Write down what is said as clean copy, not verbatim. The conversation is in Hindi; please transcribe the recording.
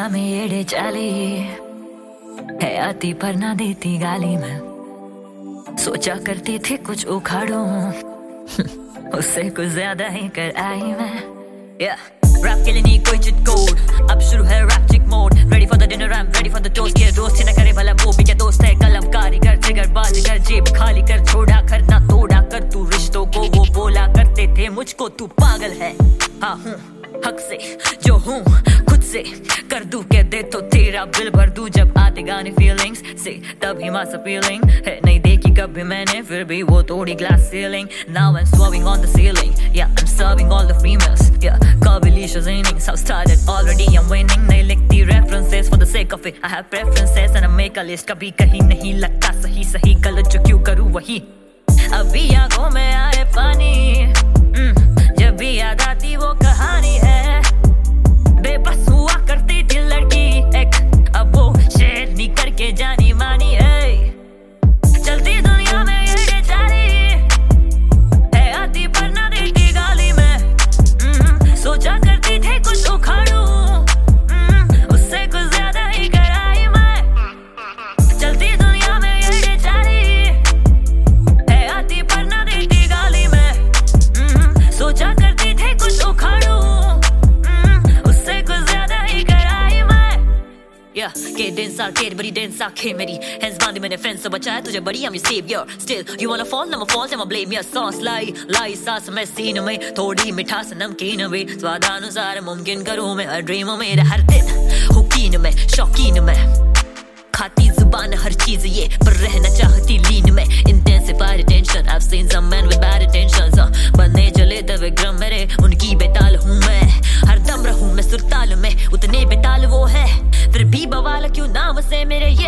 दुनिया में एड़े चाली है आती पर ना देती गाली में। सोचा करती थी कुछ उखाड़ूं उससे कुछ ज्यादा ही कर आई मैं। रैप के लिए नहीं कोई चिट कोड, अब शुरू है rap chick mode. Ready for the dinner, I am ready for the toast. ये दोस्त ही न करे भला वो भी क्या दोस्त है। कलम कारीगर जिगर बाजीगर, जेब खाली कर छोड़ा कर ना तोड़ा कर। तू रिश्तों को वो बोला करते थे मुझको तू पागल है। हाँ हूँ हक से जो हूँ खुद से कर दूं कह दे तो तेरा बिल भर दूं। जब आते गाने फीलिंग्स से तभी मास अपीलिंग है। नहीं देखी कभी मैंने फिर भी वो तोड़ी glass ceiling. Now I'm swerving on the ceiling, yeah I'm serving all the females, yeah Kabilicious innings, I've started already I'm winning। नहीं लिखती references for the sake of it, I have preferences and I make a list। कभी कहीं नहीं लगता सही सही गलत जो क्यों करूँ वही। अभी आंखों में आए पानी जब भी याद आती वो कहानी है। बेबस हुआ करती थी लड़की एक, अब वो शेरनी करके जानी मानी है। चलती दुनिया में ये बेचारी है आती पर ना देती गाली में। सोचा करती थी कुछ उखाड़ूं उससे कुछ ज्यादा ही कराई मैं। चलती दुनिया में ये बेचारी है आती पर ना देती गाली में। सोचा करती थी कुछ उखाड़ूं उससे कुछ ज्यादा ही कराई मैं। के डेंस आर्केड बड़ी डेंस आंखें मेरी हैंड्स बांधे मैंने फ्रेंड्स से बचाया तुझे बड़ी I'm your savior still you wanna fall I'ma fall I'ma blame your sauce लाई सास में सीन में थोड़ी मिठास नमकीन में स्वादानुसार मुमकिन करूँ मैं हर ड्रीम मेरा हर दिन हुकीन में शौकीन में खाती जुबान हर चीज ये पर रहना चाहती लीन में। Intensified attention I've seen some men with bad intentions बनने चले तब विक्रम मेरे उनकी बेताल हूँ मैं। हर दम रहूँ मैं सुरताल में उतने बेताल वो है फिर भी बवाल क्यों नाम से मेरे ये